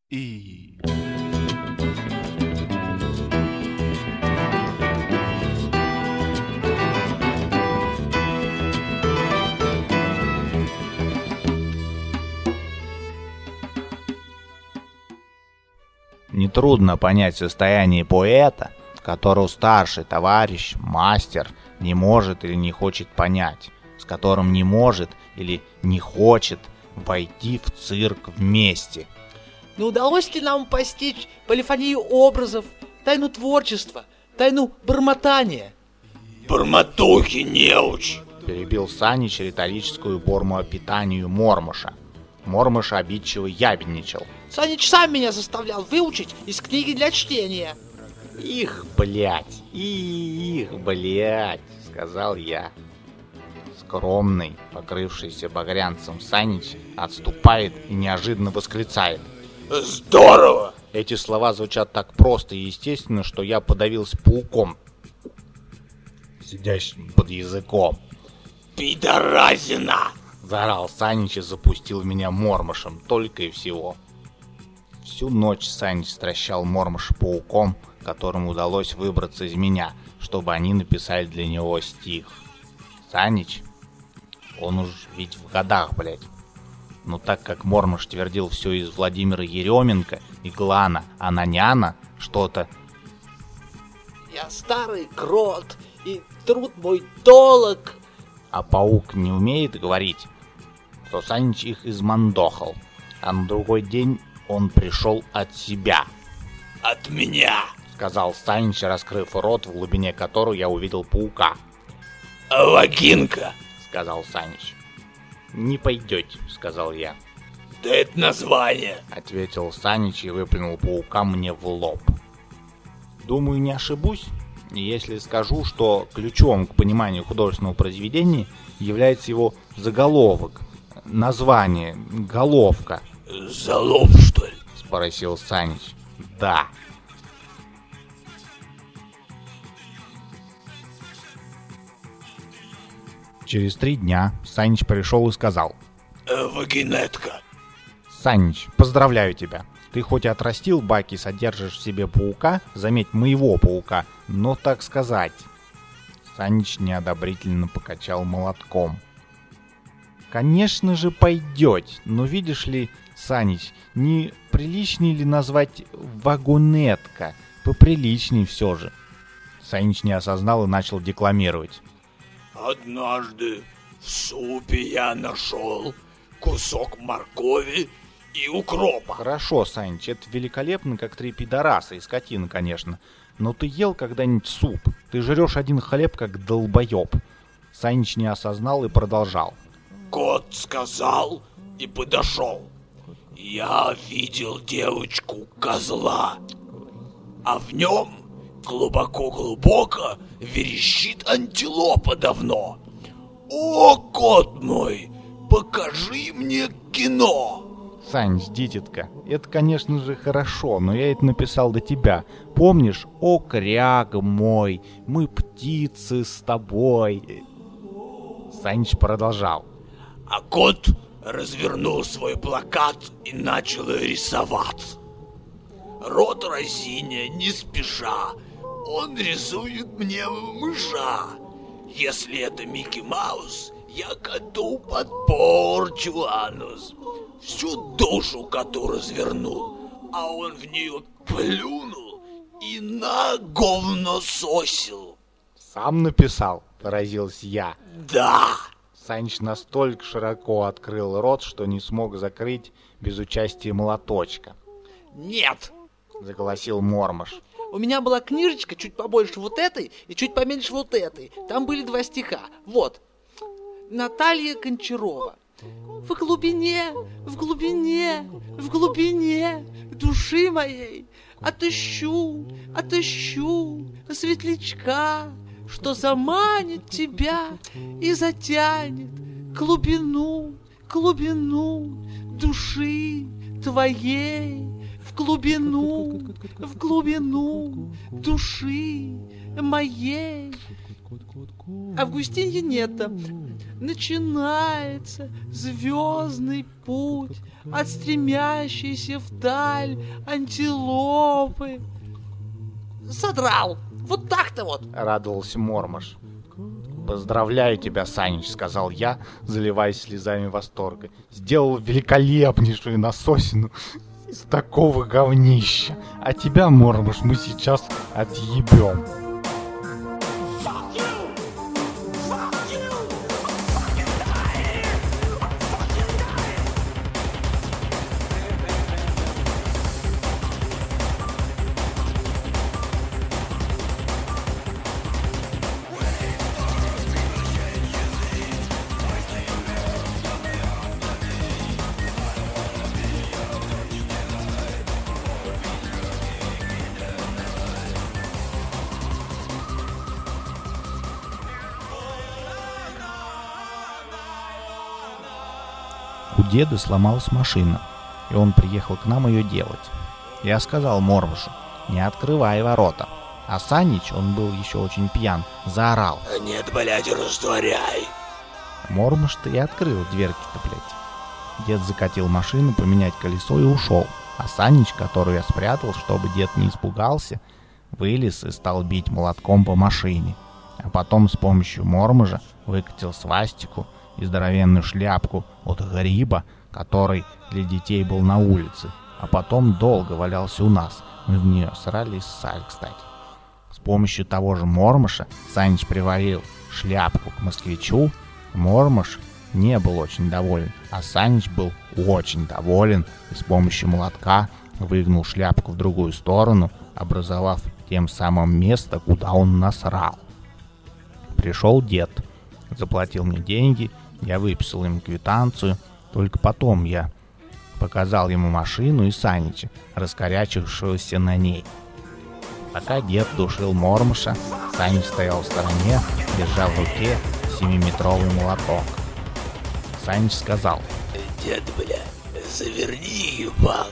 И... Нетрудно понять состояние поэта, которого старший товарищ, мастер, не может или не хочет понять, с которым не может или не хочет войти в цирк вместе. Не удалось ли нам постичь полифонию образов, тайну творчества, тайну бормотания? Бормотухи, неуч! Перебил Санич риторическую бормотанию Мормыша. Мормыш обидчиво ябедничал. Санич сам меня заставлял выучить из книги для чтения. Их, блять, сказал я. Скромный, покрывшийся багрянцем Санич отступает и неожиданно восклицает. Здорово! Эти слова звучат так просто и естественно, что я подавился пауком, сидящим под языком. Пидоразина! Заорал Санич и запустил в меня Мормышем, только и всего. Всю ночь Санич стращал Мормыша пауком, которому удалось выбраться из меня, чтобы они написали для него стих. Санич, он уж ведь в годах, блядь. Но так как Мормыш твердил все из Владимира Еременко и Глана Ананяна, что-то... Я старый крот, и труд мой долог. А паук не умеет говорить, то Санич их измандохал. А на другой день он пришел от себя. От меня! Сказал Санич, раскрыв рот, в глубине которого я увидел паука. Вагинка! Сказал Санич. Не пойдете, сказал я. Да это название! Ответил Санич и выплюнул паука мне в лоб. Думаю, не ошибусь, если скажу, что ключом к пониманию художественного произведения является его заголовок, название, головка. Залоб, что ли? Спросил Санич. Да. Через 3 дня Санич пришел и сказал. Вагинетка. Санич, поздравляю тебя. Ты хоть и отрастил баки, содержишь в себе паука, заметь, моего паука, но так сказать. Санич неодобрительно покачал молотком. Конечно же пойдете, но видишь ли, Санич, не приличнее ли назвать вагонетка? Поприличней все же. Санич не осознал и начал декламировать. Однажды в супе я нашел кусок моркови и укропа. Хорошо, Санич, это великолепно, как 3 пидораса и скотина, конечно. Но ты ел когда-нибудь суп? Ты жрешь один хлеб, как долбоеб. Санич не осознал и продолжал. Кот сказал и подошел. Я видел девочку-козла, а в нем глубоко-глубоко верещит антилопа давно. О, кот мой, покажи мне кино. Санич, дитятка, это, конечно же, хорошо, но я это написал до тебя. Помнишь, о, кряг мой, мы птицы с тобой. Санич продолжал. А кот развернул свой плакат и начал рисовать. Рот разиня не спеша, он рисует мне мыша. Если это Микки Маус, я коту подпорчу анус. Всю душу коту развернул, а он в нее плюнул и на говно сосил. Сам написал, поразился я. Да. Санич настолько широко открыл рот, что не смог закрыть без участия молоточка. Нет, Заголосил Мормыш. у меня была книжечка чуть побольше вот этой и чуть поменьше вот этой. Там были 2 стиха. Вот. Наталья Гончарова. В глубине, в глубине, в глубине души моей отыщу светлячка, что заманит тебя и затянет глубину души твоей, в глубину души моей. Августинья Нетта. Начинается звездный путь от стремящейся вдаль антилопы. Содрал. Вот так-то вот. Радовался Мормыш. «Поздравляю тебя, Санич», — сказал я, заливаясь слезами восторга. «Сделал великолепнейшую насосину из такого говнища. А тебя, Мормыш, мы сейчас отъебем». У деда сломалась машина, и он приехал к нам ее делать. Я сказал Мормышу: «Не открывай ворота». А Санич, он был еще очень пьян, заорал: «Нет, блядь, растворяй!» Мормыш-то и открыл дверки-то, блядь. Дед закатил машину поменять колесо и ушел. А Санич, которую я спрятал, чтобы дед не испугался, вылез и стал бить молотком по машине. А потом с помощью Мормыжа выкатил свастику и здоровенную шляпку от гриба, который для детей был на улице, а потом долго валялся у нас. Мы в нее срали и ссали, кстати. С помощью того же Мормыша Санич приварил шляпку к москвичу. Мормыш не был очень доволен, а Санич был очень доволен и с помощью молотка выгнул шляпку в другую сторону, образовав тем самым место, куда он насрал. Пришел дед, заплатил мне деньги, я выписал ему квитанцию, только потом я показал ему машину и Санича, раскорячившегося на ней. Пока дед душил Мормыша, Санич стоял в стороне, держа в руке 7-метровый молоток. Санич сказал: «Дед, бля, заверни ебало».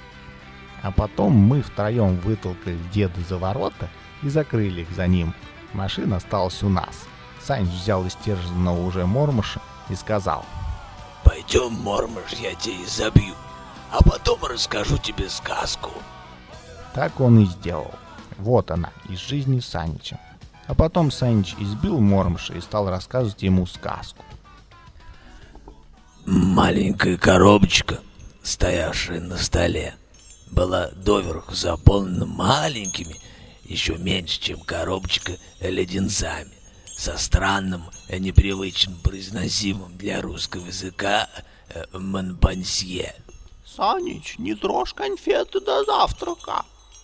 А потом мы втроем вытолкали деда за ворота и закрыли их за ним. Машина осталась у нас. Санич взял истерзанного уже Мормыша и сказал: «Пойдем, Мормыш, я тебя изобью, а потом расскажу тебе сказку». Так он и сделал. Вот она, из жизни Санича. А потом Санич избил Мормыша и стал рассказывать ему сказку. Маленькая коробочка, стоявшая на столе, была доверху заполнена маленькими, еще меньше, чем коробочка, леденцами, со странным, непривычным произносимым для русского языка монпансье. «Санич, не трожь конфеты до завтрака».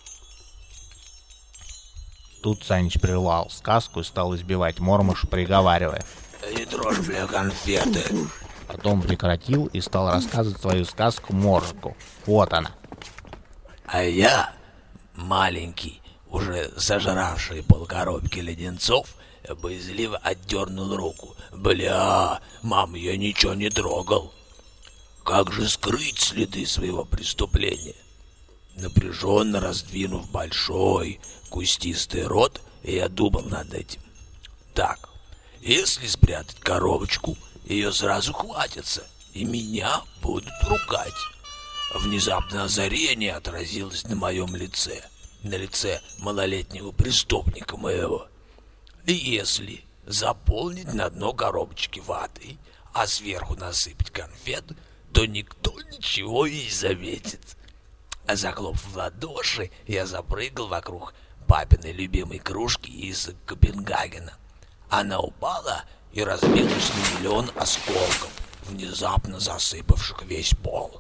Тут Санич прервал сказку и стал избивать Мормыша, приговаривая: «Не трожь, бля, конфеты». Потом прекратил и стал рассказывать свою сказку Моржику. Вот она. А я, маленький, уже сожравший полкоробки леденцов, боязливо отдернул руку. «Бля, мам, я ничего не трогал». Как же скрыть следы своего преступления? Напряженно раздвинув большой кустистый рот, я думал над этим. Так, если спрятать коробочку, ее сразу хватится, и меня будут ругать. Внезапное озарение отразилось на моем лице, на лице малолетнего преступника моего. И если заполнить на дно коробочки ватой, а сверху насыпать конфет, то никто ничего и не заметит. А захлопав в ладоши, я запрыгал вокруг папиной любимой кружки из Копенгагена. Она упала и разбилась на миллион осколков, внезапно засыпавших весь пол.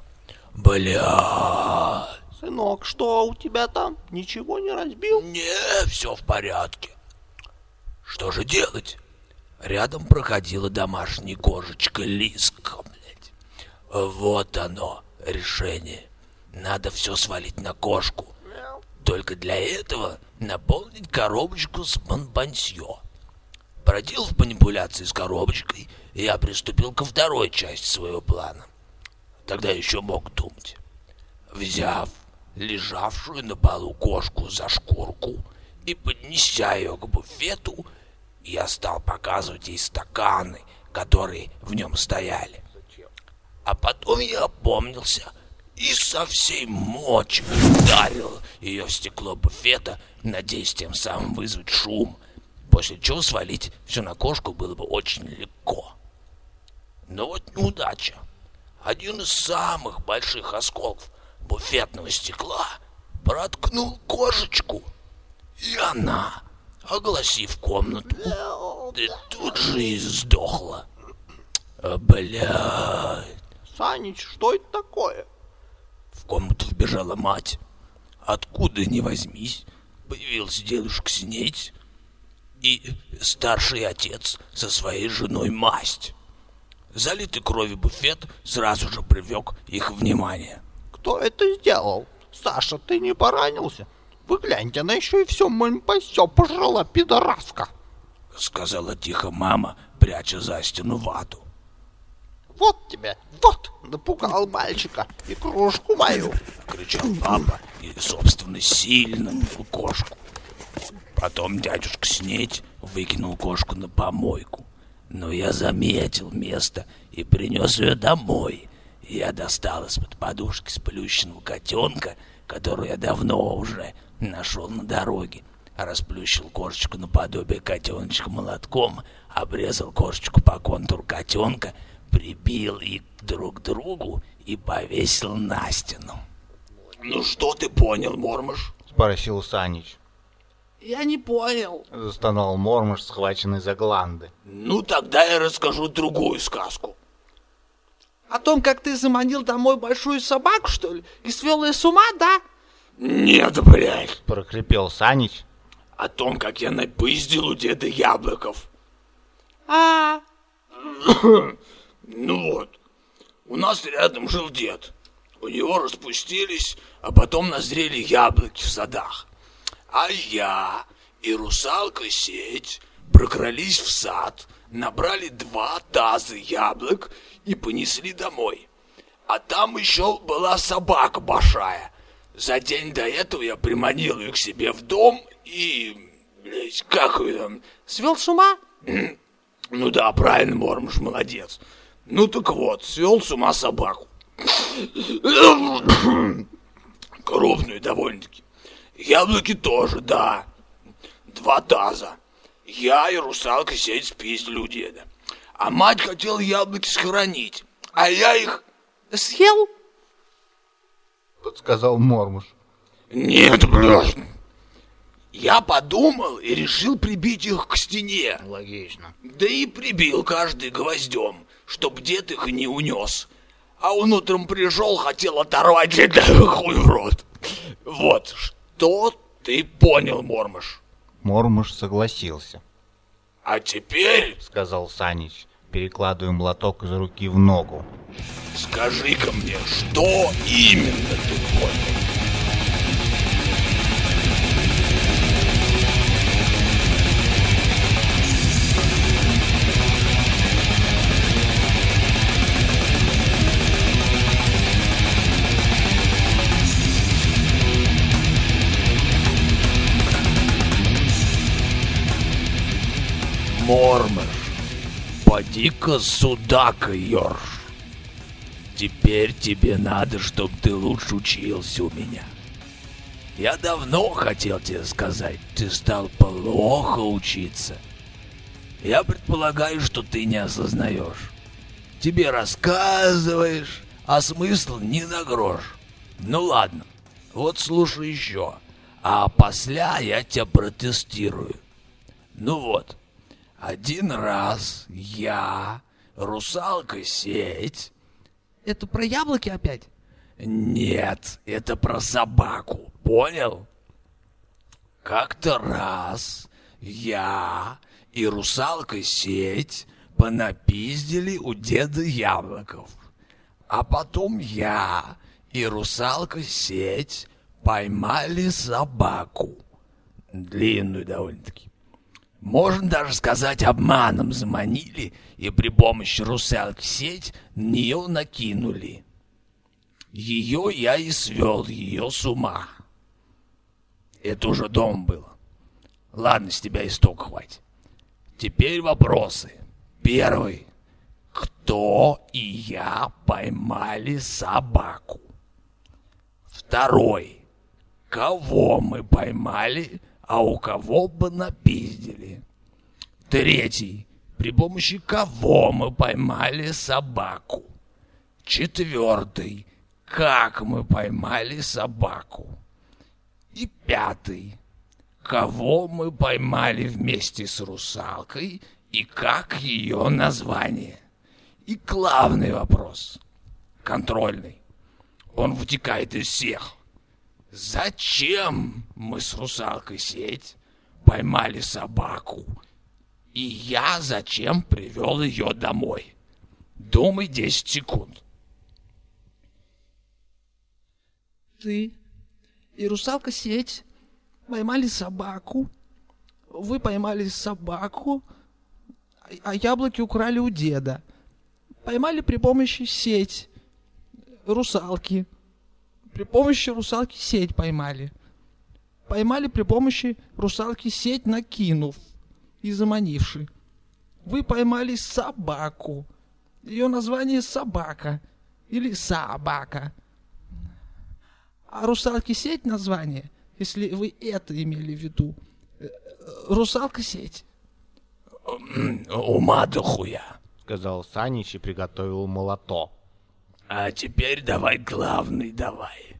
Бля! «Сынок, что у тебя там? Ничего не разбил?» Не, все в порядке. Что же делать? Рядом проходила домашняя кошечка Лиска, блядь. Вот оно, решение. Надо все свалить на кошку. Только для этого наполнить коробочку с монпансье. Проделав манипуляции с коробочкой, я приступил ко второй части своего плана. Тогда еще мог думать. Взяв лежавшую на полу кошку за шкурку и поднеся ее к буфету, Я стал показывать ей стаканы, которые в нем стояли. А потом я опомнился и со всей мочи ударил ее в стекло буфета, надеясь тем самым вызвать шум, после чего свалить все на кошку было бы очень легко. Но вот неудача. Один из самых больших осколков буфетного стекла проткнул кошечку, и она, огласив комнату, тут же и сдохла. Блядь. Саныч, что это такое? В комнату вбежала мать. Откуда ни возьмись, появился дедушка Снеть и старший отец со своей женой Масть. Залитый кровью буфет сразу же привлек их внимание. Кто это сделал? Саша, ты не поранился? Вы гляньте, она еще и все мампасё пожрала, пидораска. Сказала тихо мама, пряча за стену вату. Вот тебя, вот, напугал мальчика и кружку мою. Кричал папа и, собственно, сильно бил кошку. Потом дядюшка Снеть выкинул кошку на помойку. Но я заметил место и принес ее домой. Я достал из-под подушки сплющенного котенка, которую я давно уже нашел на дороге. Расплющил кошечку наподобие котеночка молотком, обрезал кошечку по контуру котенка, прибил их друг к другу и повесил на стену. «Ну что ты понял, Мормыш?» — спросил Саныч. Я не понял. Застонал Мормыш, схваченный за гланды. «Ну тогда я расскажу другую сказку». О том, как ты заманил домой большую собаку, что ли? И свел ее с ума, да? «Нет, блядь!» — прохрипел Саныч. «О том, как я напиздил у деда Яблоков». Ну вот, у нас рядом жил дед. У него распустились, а потом назрели яблоки в садах. А я и русалка-сеть прокрались в сад, набрали 2 таза яблок и понесли домой. А там еще была собака большая. За день до этого я приманил ее к себе в дом и... Блять, как ее там... Свел с ума? Ну да, правильно, Мормыш, молодец. Ну так вот, свел с ума собаку. Крупную довольно-таки. Яблоки тоже, да. 2 таза. Я и русалка-сеть спиздили у деда. А мать хотела яблоки сохранить, а я их... Съел? — подсказал Мормыш. Нет, блядь. Я подумал и решил прибить их к стене. Логично. Да и прибил каждый гвоздем, чтоб дед их не унес. А он утром пришел, хотел оторвать деда хуй в рот. Вот, что ты понял, Мормыш? Мормыш согласился. А теперь, — сказал Саныч, перекладывая молоток из руки в ногу. скажи-ка мне, что именно ты понял? Мормыш, поди-ка сюда-ка, ёрш. Теперь тебе надо, чтоб ты лучше учился у меня. Я давно хотел тебе сказать, ты стал плохо учиться. Я предполагаю, что ты не осознаешь. Тебе рассказываешь, а смысл ни на грош. Ну ладно, вот слушай еще, а после я тебя протестирую. Ну вот. Один раз я, русалка-сеть... Это про яблоки опять? Нет, это про собаку, понял? Как-то раз я и русалка-сеть понапиздили у деда Яблоков. А потом я и русалка-сеть поймали собаку. Длинную довольно-таки. Можно даже сказать, обманом заманили и при помощи русалки-сеть на нее накинули. Ее я и свел, ее с ума. Это уже дома было. Ладно, с тебя и столько хватит. Теперь вопросы. Первый. Кто и я поймали собаку? Второй. Кого мы поймали, а у кого бы напиздили? Третий. При помощи кого мы поймали собаку? Четвертый. Как мы поймали собаку? И пятый. Кого мы поймали вместе с русалкой и как ее название? И главный вопрос, контрольный, он вытекает из всех. Зачем мы с русалкой сеть поймали собаку? И я зачем привел ее домой? Думай 10 секунд. Ты и русалка сеть поймали собаку. Вы поймали собаку, а яблоки украли у деда. Поймали при помощи сеть русалки. При помощи русалки сеть поймали. Поймали при помощи русалки сеть, накинув и заманивши. Вы поймали собаку. Ее название собака или собака. А русалки сеть название, если вы это имели в виду, русалка сеть. Ума до хуя. Сказал Санич и приготовил молото. А теперь давай главный, давай.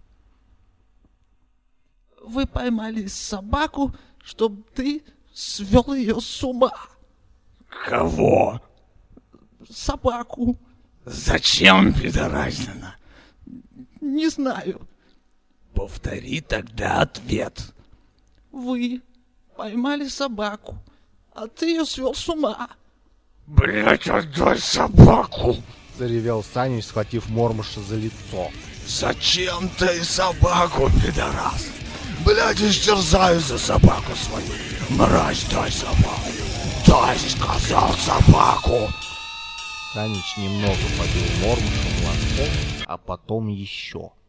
Вы поймали собаку, чтобы ты свел ее с ума. Кого? Собаку. Зачем, пидорасина? Не знаю. Повтори тогда ответ. Вы поймали собаку, а ты ее свел с ума. Блять, отдай собаку! Заревел Санич, схватив Мормыша за лицо. Зачем ты собаку, пидорас? Блять, истерзаю за собаку свою. Мразь, дай собаку. Дай, сказал, собаку. Санич немного побил Мормыша молотком, а потом еще.